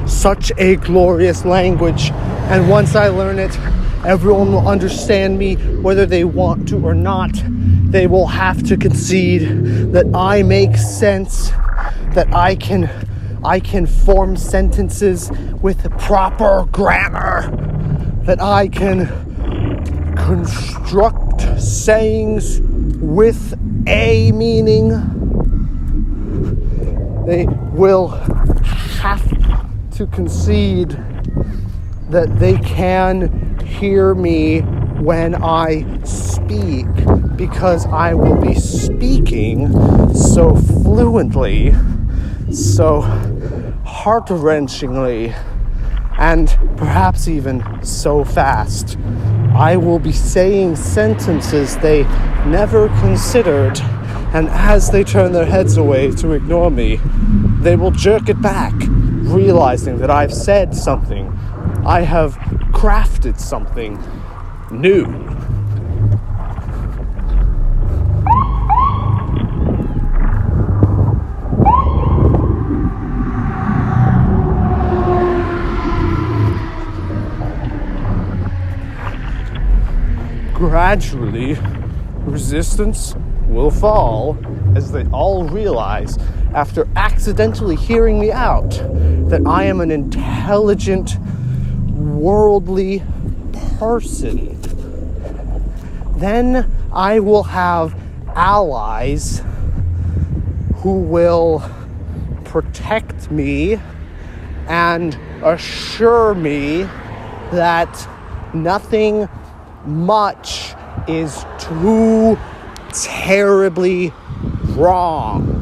such a glorious language. And once I learn it, everyone will understand me whether they want to or not. They will have to concede that I make sense, that I can form sentences with proper grammar, that I can construct sayings with a meaning. They will have to concede that they can hear me when I speak, because I will be speaking so fluently, so heart-wrenchingly, and perhaps even so fast. I will be saying sentences they never considered, and as they turn their heads away to ignore me, they will jerk it back, realizing that I've said something. I have crafted something new. Gradually, resistance will fall as they all realize, after accidentally hearing me out, that I am an intelligent, worldly person. Then I will have allies who will protect me and assure me that nothing much is too terribly wrong.